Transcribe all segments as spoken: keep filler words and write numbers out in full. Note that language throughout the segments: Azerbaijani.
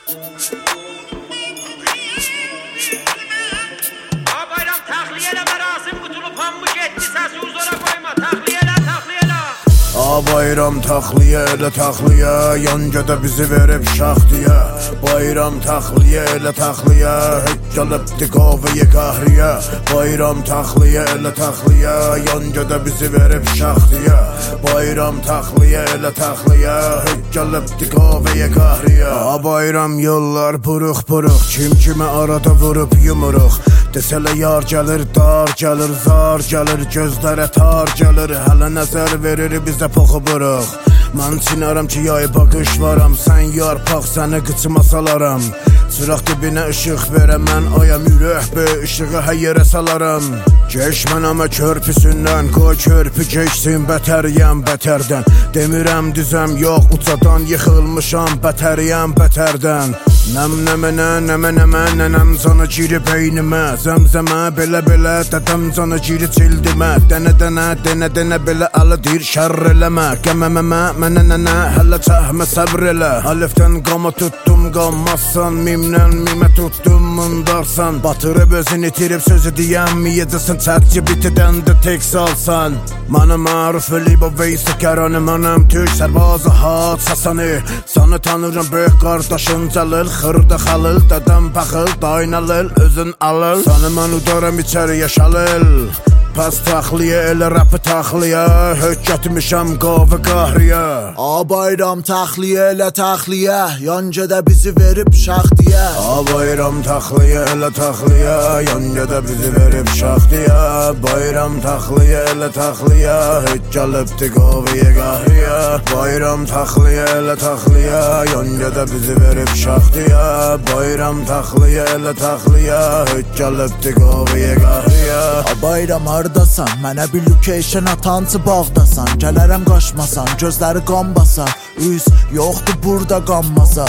Bayram taxliyelə mərasim qutulub hamı getdi, səsi uzora qoyma, taxliyelə, taxliyelə. A bayram taxliyə elə taxliyə, yancada bizi verib şaxdiyə. Bayram taxliyə elə taxliyə, gəlibdi qavəyə qəhriyə. Bayram taxliyə elə taxliyə, yancada bizi verib şaxdiyə. Bayram taxliyə elə taxliyə, gəlibdi qavəyə qəhriyə. A bayram yollar buruq-buruq, kim kimi arada vurub yumuruq. Desələ yar gəlir, dar gəlir, zar gəlir, gözlərə tar gəlir. Hələ nəzər verir bizə poxu buruq. Mən çinərəm ki yay baxış varam, sən yarpaq səni qıçıma salaram. Çıraq dibinə ışıq verəm, mən ayam ürək be ışığı hər yerə salaram. Geç mənəmə körpüsündən, qoy körpü geçsin, bətəriyəm bətərdən. Demirəm düzəm yox, ucadan yıxılmışam, bətəriyəm bətərdən. Nəm nəmənə, nəmə nəmə, nənəm canı giri beynimə. Zəmzəmə, belə-belə, dədəm canı giri cildimə. Dənə-dənə, dənə-dənə, belə alıdır, şərr eləmə. Qəməməmə, mənə-nənə, hələ çəhmə səbr elə. Alifdən qama tutdum, qanmazsan, mimdən mimə tutdum, mundarsan. Batırıb özün itirib sözü deyəmməyəcəsən, çərki bitidən də tek salsan. Mənə maruf elib o veysi kəranı, mənəm Türk sərbazı had səsəni. Sanı tanırım böyük qardaşın Cəlil, xırda xalil, dədəm paxıl, daynalil, özün alıl. Sanı mən udaram içəri yaşalil. Pəs taxliyə elə rapı taxliyə, hök getmişəm qavə qəhriyə. A bayram taxliyə elə taxliyə, yancada bizi verib şaxdiyə. A bayram taxliyə elə taxliyə, yancada bizi verib şaxdiyə. Bayram taxliyə elə taxliyə, hök gəlibdi qavəyə qəhriyə. Bayram taxliyə elə taxliyə, yancada bizi verib şaxdiyə. Bayram taxliyə elə taxliyə, hök gəlibdi qavəyə qəhriyə. A bayram hardasan, mənə bir location atancı bağdasan. Gələrəm qaşmasan, gözləri qan basar. Üz yoxdur burada qanmasa.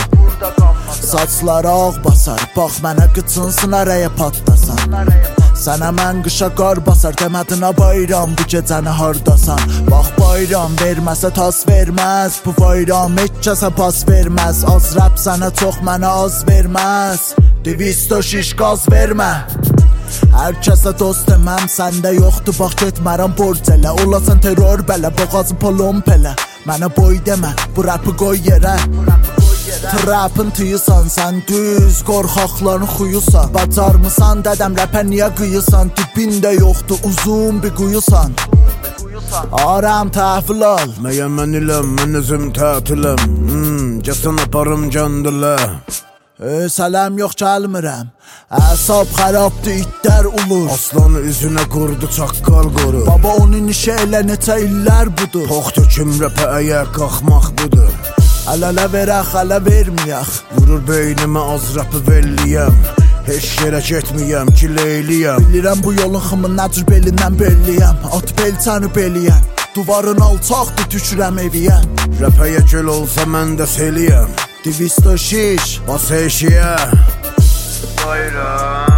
Saçları ağ basar, bax mənə qıçınsın araya patlasan. Sənə mən qışa qar basar, demədin a bayram bu gecəni hardasan. Bax bayram verməsə tas verməz, bu bayram heç kəsə pas verməz. Az rəp sənə çox mənə az verməz, Divisto şiş qaz vermə. Hər kəsə dost deməm, səndə yoxdur, bax getmərəm borc elə. Olasan terror bələ, boğazı polon pelə. Mənə boy demə, bu rapi qoy yerə. Trapın tıyısan, sən düz qorxaqların xuyusan. Bacarmısan dədəm rəpə niyə qıyısan? Dibində yoxdur, uzun bir quyusan. Aram təhvil al, Məyəm mən iləm, mən özüm tətiləm. hmm, Gəsən aparım gəndilə. e, Sələm yox gəlmirəm, əsab xərabdır, itlər ulur. Aslanı üzünə qurdu, çaqqal qoru. Baba onun işi elə neçə illər budur. Tox töküm rəpə əyə qalxmaq budur. Əl-ələ verək, ələ verməyək. Vurur beynimə az rəpı velliyəm. Heç yerə getməyəm ki leyliyəm. Bilirəm bu yolun xımın nədir belindən belliyəm. At bel səni beliyəm, duvarın alçaqdır, tükürəm eviyəm. Rəpəyə göl olsa mən də seliyəm. Divisto şiş, Bas eşiyə. Bayram